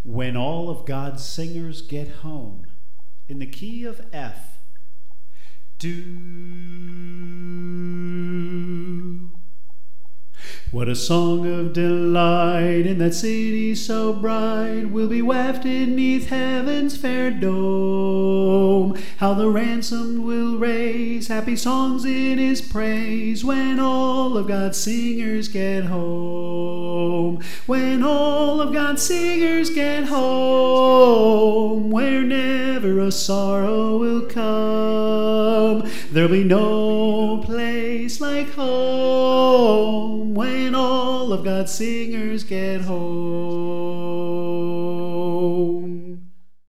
When all of God's singers get home, in the key of F, do. What a song of delight in that city so bright will be wafted neath heaven's fair dome. How the ransomed will raise happy songs in his praise when all of God's singers get home. When all of God's singers get home, where never a sorrow will come. There'll be no place like home when all of God's singers get home.